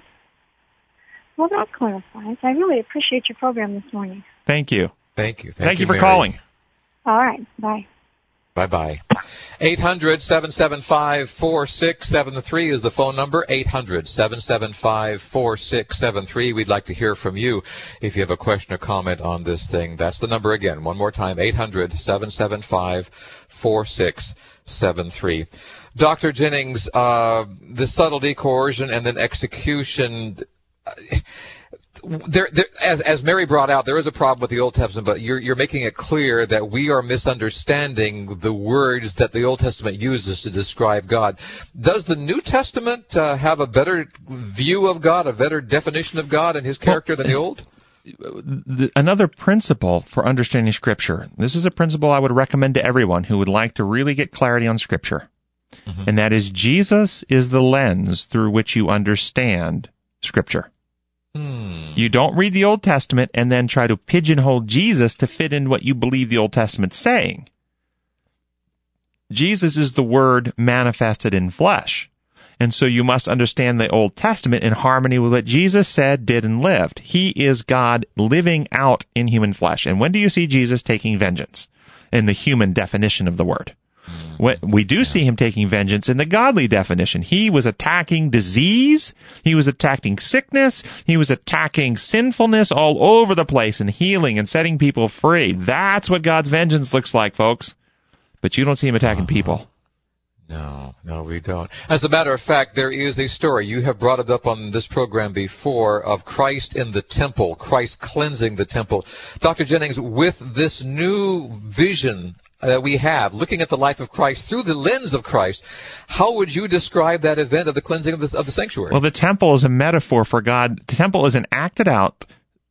Well, that clarifies. I really appreciate your program this morning. Thank you. Thank you. Thank you for Mary. calling. All right. Bye. Bye-bye. 800-775-4673 is the phone number, 800-775-4673. We'd like to hear from you if you have a question or comment on this thing. That's the number again. One more time, 800-775-4673. Dr. Jennings, the subtlety, coercion, and then execution... As Mary brought out, there is a problem with the Old Testament, but you're making it clear that we are misunderstanding the words that the Old Testament uses to describe God. Does the New Testament have a better view of God, a better definition of God and his character than the Old? Another principle for understanding Scripture, this is a principle I would recommend to everyone who would like to really get clarity on Scripture, and that is Jesus is the lens through which you understand Scripture. You don't read the Old Testament and then try to pigeonhole Jesus to fit in what you believe the Old Testament's saying. Jesus is the Word manifested in flesh. And so you must understand the Old Testament in harmony with what Jesus said, did, and lived. He is God living out in human flesh. And when do you see Jesus taking vengeance? In the human definition of the word. We do see him taking vengeance in the godly definition. He was attacking disease. He was attacking sickness. He was attacking sinfulness all over the place and healing and setting people free. That's what God's vengeance looks like, folks. But you don't see him attacking people. No, we don't. As a matter of fact, there is a story. You have brought it up on this program before of Christ in the temple, Christ cleansing the temple. Dr. Jennings, with this new vision that we have, looking at the life of Christ through the lens of Christ, how would you describe that event of the cleansing of the sanctuary? Well, the temple is a metaphor for God. The temple is an acted out,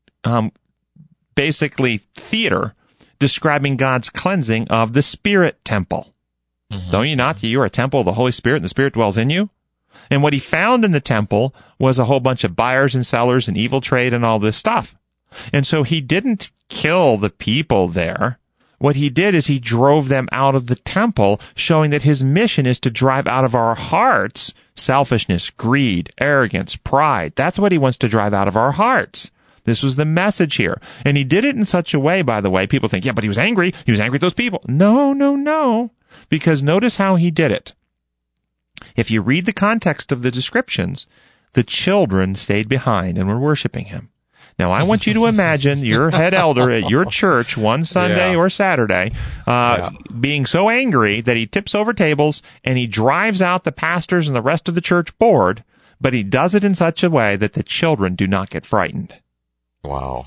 basically theater, describing God's cleansing of the spirit temple. Mm-hmm. Don't you not? You are a temple of the Holy Spirit, and the Spirit dwells in you. And what he found in the temple was a whole bunch of buyers and sellers and evil trade and all this stuff. And so he didn't kill the people there. What he did is he drove them out of the temple, showing that his mission is to drive out of our hearts selfishness, greed, arrogance, pride. That's what he wants to drive out of our hearts. This was the message here. And he did it in such a way, by the way, people think, yeah, but he was angry. He was angry at those people. No. Because notice how he did it. If you read the context of the descriptions, the children stayed behind and were worshiping him. Now, I want you to imagine your head elder at your church one Sunday or Saturday being so angry that he tips over tables and he drives out the pastors and the rest of the church board, but he does it in such a way that the children do not get frightened. Wow.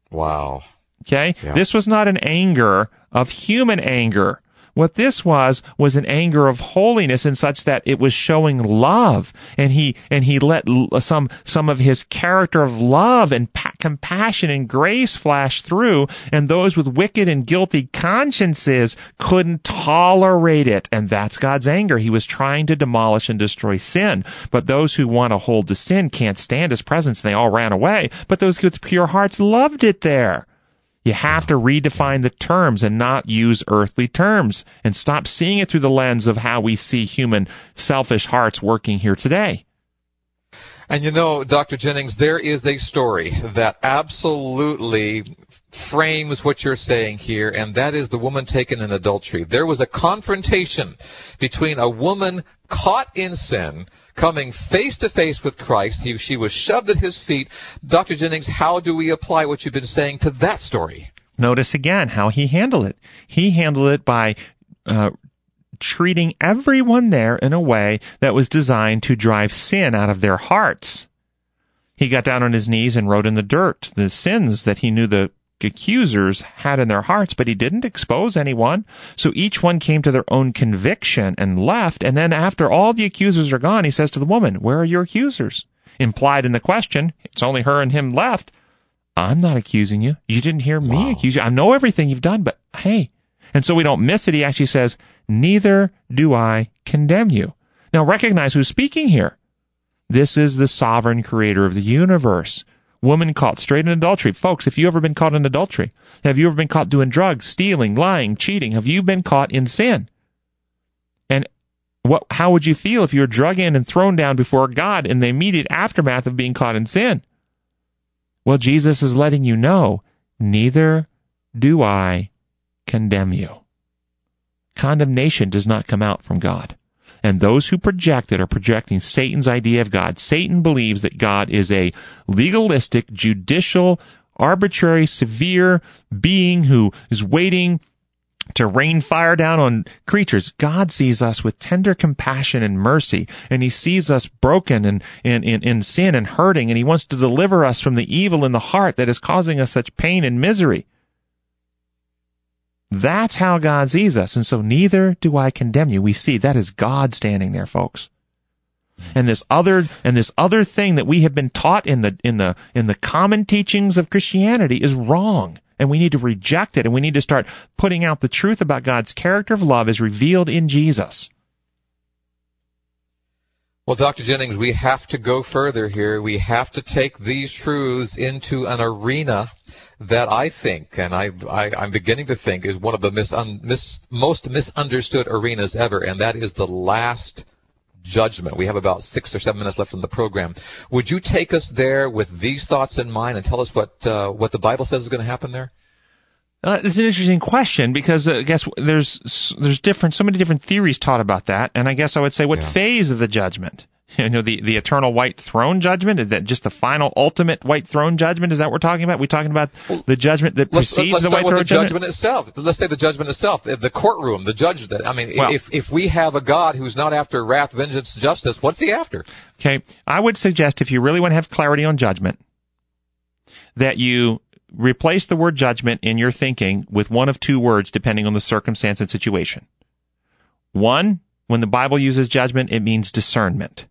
Okay? Yeah. This was not an anger of human anger. What this was an anger of holiness in such that it was showing love, and he let some of his character of love and compassion and grace flash through, and those with wicked and guilty consciences couldn't tolerate it, and that's God's anger. He was trying to demolish and destroy sin, but those who want to hold to sin can't stand his presence, and they all ran away, but those with pure hearts loved it there. You have to redefine the terms and not use earthly terms, and stop seeing it through the lens of how we see human selfish hearts working here today. And you know, Dr. Jennings, there is a story that absolutely frames what you're saying here, and that is the woman taken in adultery. There was a confrontation between a woman caught in sin coming face to face with Christ. She was shoved at his feet. Dr. Jennings, how do we apply what you've been saying to that story? Notice again how he handled it. He handled it by treating everyone there in a way that was designed to drive sin out of their hearts. He got down on his knees and wrote in the dirt the sins that he knew the accusers had in their hearts, but he didn't expose anyone. So each one came to their own conviction and left. And then after all the accusers are gone, he says to the woman, "Where are your accusers?" Implied in the question, it's only her and him left. I'm not accusing you. You didn't hear me accuse you. I know everything you've done, but hey. And so we don't miss it. He actually says, "Neither do I condemn you." Now recognize who's speaking here. This is the sovereign creator of the universe. Woman caught straight in adultery. Folks, have you ever been caught in adultery? Have you ever been caught doing drugs, stealing, lying, cheating? Have you been caught in sin? And how would you feel if you were drug in and thrown down before God in the immediate aftermath of being caught in sin? Well, Jesus is letting you know, neither do I condemn you. Condemnation does not come out from God. And those who project it are projecting Satan's idea of God. Satan believes that God is a legalistic, judicial, arbitrary, severe being who is waiting to rain fire down on creatures. God sees us with tender compassion and mercy, and he sees us broken and in sin and hurting, and he wants to deliver us from the evil in the heart that is causing us such pain and misery. That's how God sees us. And so neither do I condemn you. We see that is God standing there, folks. And this other thing that we have been taught in the common teachings of Christianity is wrong. And we need to reject it, and we need to start putting out the truth about God's character of love as revealed in Jesus. Well, Dr. Jennings, we have to go further here. We have to take these truths into an arena that I think, and I'm beginning to think, is one of the most misunderstood arenas ever, and that is the last judgment. We have about 6 or 7 minutes left in the program. Would you take us there with these thoughts in mind and tell us what the Bible says is going to happen there? It's an interesting question because I guess there's so many different theories taught about that, and I guess I would say what phase of the judgment? The eternal white throne judgment? Is that just the final, ultimate white throne judgment? Is that what we're talking about? We're talking about the judgment that precedes the white throne judgment itself. Let's say the judgment itself, the courtroom, the judge. If we have a God who's not after wrath, vengeance, justice, what's he after? Okay, I would suggest if you really want to have clarity on judgment, that you replace the word judgment in your thinking with one of two words depending on the circumstance and situation. One, when the Bible uses judgment, it means discernment.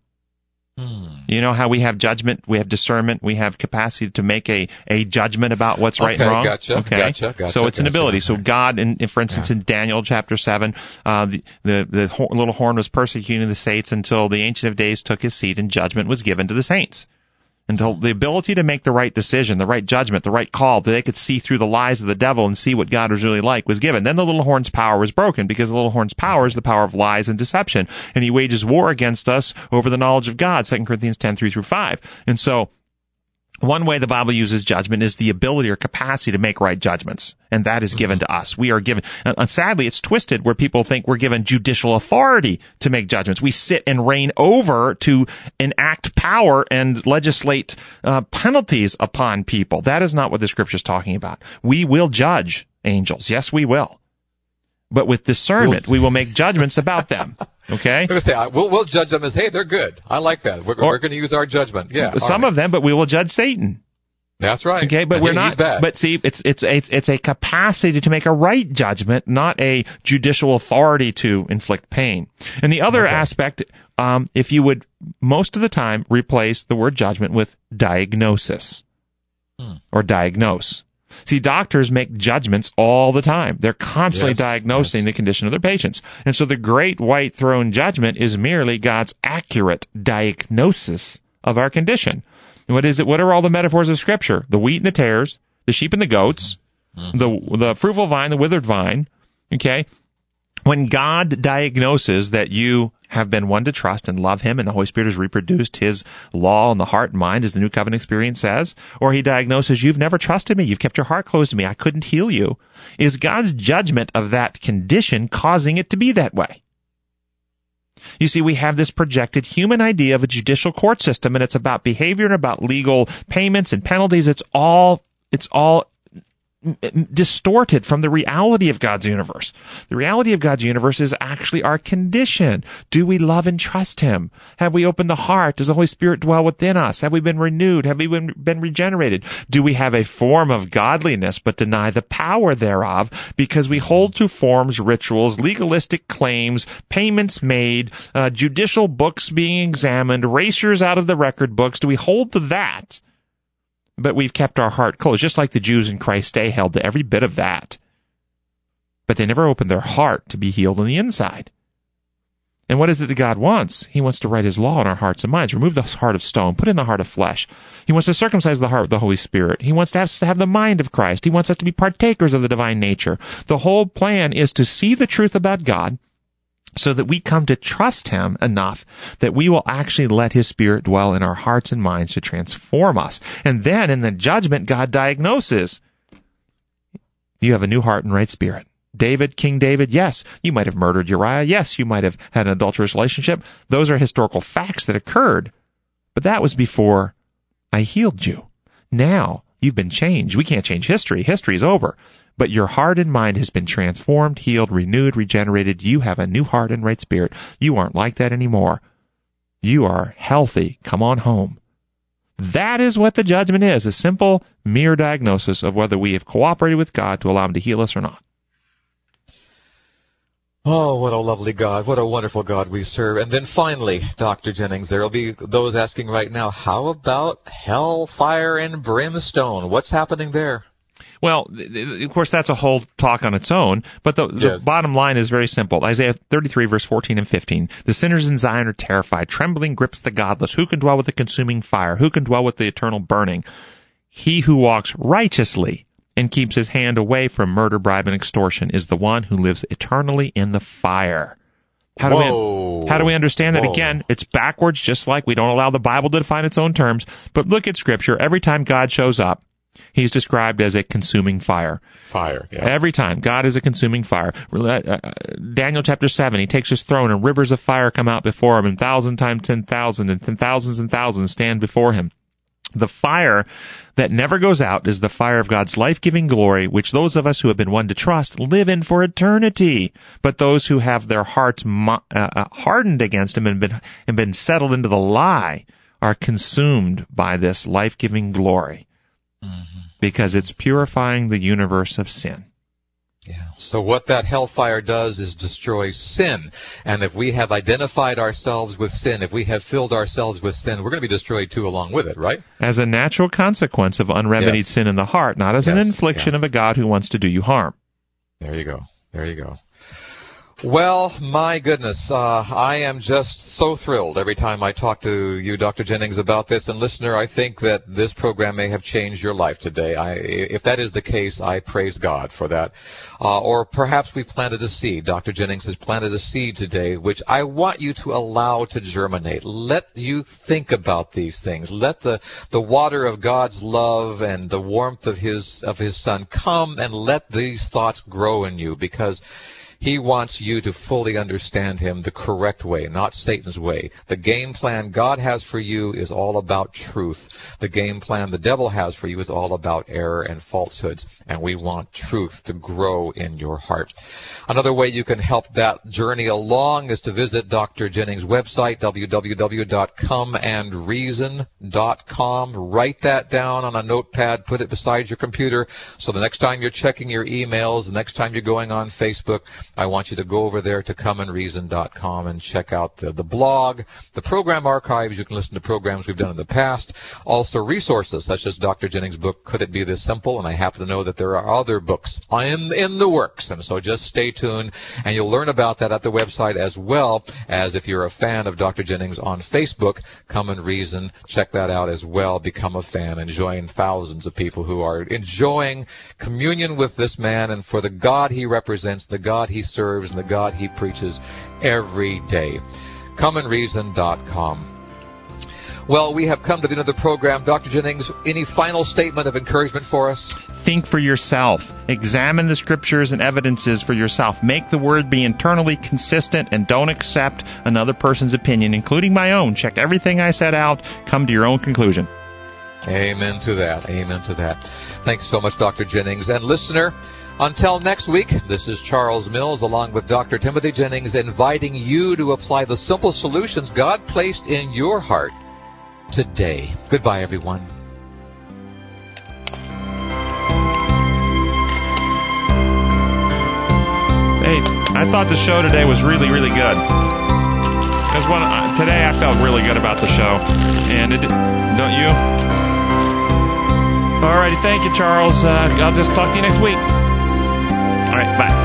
You know how we have judgment, we have discernment, we have capacity to make a judgment about what's right and wrong. Gotcha. So it's an ability. So God, for instance, in Daniel chapter 7, the little horn was persecuting the saints until the Ancient of Days took his seat and judgment was given to the saints. Until the ability to make the right decision, the right judgment, the right call, that they could see through the lies of the devil and see what God was really like was given. Then the little horn's power was broken, because the little horn's power is the power of lies and deception. And he wages war against us over the knowledge of God, 2 Corinthians 10:3-5. And so, one way the Bible uses judgment is the ability or capacity to make right judgments. And that is given to us. We are given, and sadly, it's twisted where people think we're given judicial authority to make judgments. We sit and reign over to enact power and legislate penalties upon people. That is not what the Scripture is talking about. We will judge angels. Yes, we will. But with discernment, we will make judgments about them. Okay? I'm going to say, we'll judge them as, hey, they're good. I like that. We're going to use our judgment. Yeah. Some of them, but we will judge Satan. That's right. Okay, but we're not. But see, it's a capacity to make a right judgment, not a judicial authority to inflict pain. And the other aspect, if you would, most of the time, replace the word judgment with diagnosis or diagnose. See, doctors make judgments all the time. They're constantly diagnosing the condition of their patients. And so the great white throne judgment is merely God's accurate diagnosis of our condition. What is it? What are all the metaphors of Scripture? The wheat and the tares, the sheep and the goats, the fruitful vine, the withered vine. Okay? When God diagnoses that you have been one to trust and love Him, and the Holy Spirit has reproduced His law in the heart and mind, as the New Covenant experience says, or He diagnoses you've never trusted me, you've kept your heart closed to me, I couldn't heal you, is God's judgment of that condition causing it to be that way? You see, we have this projected human idea of a judicial court system, and it's about behavior and about legal payments and penalties. It's all distorted from the reality of God's universe. The reality of God's universe is actually our condition. Do we love and trust Him? Have we opened the heart? Does the Holy Spirit dwell within us? Have we been renewed? Have we been regenerated? Do we have a form of godliness but deny the power thereof because we hold to forms, rituals, legalistic claims, payments made, judicial books being examined, erasures out of the record books? Do we hold to that? But we've kept our heart closed, just like the Jews in Christ's day held to every bit of that. But they never opened their heart to be healed on the inside. And what is it that God wants? He wants to write His law in our hearts and minds, remove the heart of stone, put in the heart of flesh. He wants to circumcise the heart with the Holy Spirit. He wants us to have the mind of Christ. He wants us to be partakers of the divine nature. The whole plan is to see the truth about God, so that we come to trust Him enough that we will actually let His Spirit dwell in our hearts and minds to transform us. And then in the judgment, God diagnoses. You have a new heart and right spirit. David, King David, yes, you might have murdered Uriah. Yes, you might have had an adulterous relationship. Those are historical facts that occurred. But that was before I healed you. Now you've been changed. We can't change history. History is over. But your heart and mind has been transformed, healed, renewed, regenerated. You have a new heart and right spirit. You aren't like that anymore. You are healthy. Come on home. That is what the judgment is, a simple, mere diagnosis of whether we have cooperated with God to allow Him to heal us or not. Oh, what a lovely God. What a wonderful God we serve. And then finally, Dr. Jennings, there will be those asking right now, how about hell, fire, and brimstone? What's happening there? Well, of course, that's a whole talk on its own, but the bottom line is very simple. Isaiah 33, verse 14 and 15. The sinners in Zion are terrified. Trembling grips the godless. Who can dwell with the consuming fire? Who can dwell with the eternal burning? He who walks righteously and keeps his hand away from murder, bribe, and extortion is the one who lives eternally in the fire. How do we understand that? Again, it's backwards, just like we don't allow the Bible to define its own terms. But look at Scripture. Every time God shows up, He's described as a consuming fire. Fire, yeah. Every time, God is a consuming fire. Daniel chapter 7, he takes his throne and rivers of fire come out before him, and 1,000 times 10,000 and thousands stand before him. The fire that never goes out is the fire of God's life-giving glory, which those of us who have been won to trust live in for eternity. But those who have their hearts hardened against him and been settled into the lie are consumed by this life-giving glory. Because it's purifying the universe of sin. Yeah. So what that hellfire does is destroy sin. And if we have identified ourselves with sin, if we have filled ourselves with sin, we're going to be destroyed too along with it, right? As a natural consequence of unremedied sin in the heart, not as an infliction of a God who wants to do you harm. There you go. There you go. Well, my goodness, I am just so thrilled every time I talk to you, Dr. Jennings, about this. And listener, I think that this program may have changed your life today. If that is the case, I praise God for that. Or perhaps we've planted a seed. Dr. Jennings has planted a seed today, which I want you to allow to germinate. Let you think about these things. Let the water of God's love and the warmth of His Son come, and let these thoughts grow in you, because He wants you to fully understand Him the correct way, not Satan's way. The game plan God has for you is all about truth. The game plan the devil has for you is all about error and falsehoods. And we want truth to grow in your heart. Another way you can help that journey along is to visit Dr. Jennings' website, www.comeandreason.com. Write that down on a notepad, put it beside your computer, so the next time you're checking your emails, the next time you're going on Facebook, I want you to go over there to comeandreason.com and check out the blog, the program archives. You can listen to programs we've done in the past. Also resources such as Dr. Jennings' book, Could It Be This Simple? And I happen to know that there are other books in the works. And so just stay tuned, and you'll learn about that at the website, as well as if you're a fan of Dr. Jennings on Facebook, Come and Reason. Check that out as well. Become a fan and join thousands of people who are enjoying communion with this man and for the God he represents, the God he serves, and the God he preaches every day. comeandreason.com. Well, we have come to the end of the program. Dr. Jennings, any final statement of encouragement for us? Think for yourself. Examine the scriptures and evidences for yourself. Make the word be internally consistent, and don't accept another person's opinion, including my own. Check everything I set out. Come to your own conclusion. Amen to that. Amen to that. Thank you so much, Dr. Jennings. And listener, until next week, this is Charles Mills along with Dr. Timothy Jennings, inviting you to apply the simple solutions God placed in your heart today. Goodbye, everyone. Hey, I thought the show today was really, really good. Today I felt really good about the show. And don't you? Alrighty, thank you, Charles. I'll just talk to you next week. All right, bye.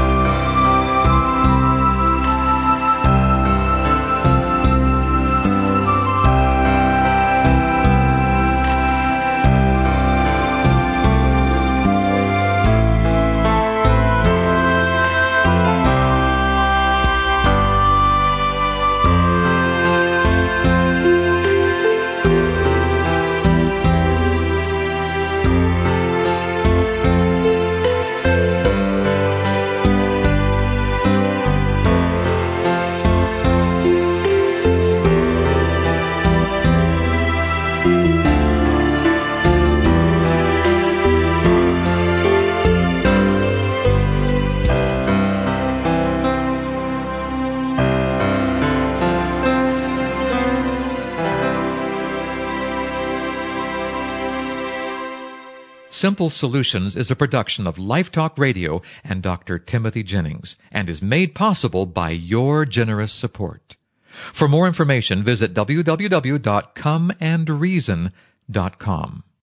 Simple Solutions is a production of Life Talk Radio and Dr. Timothy Jennings, and is made possible by your generous support. For more information, visit www.comeandreason.com.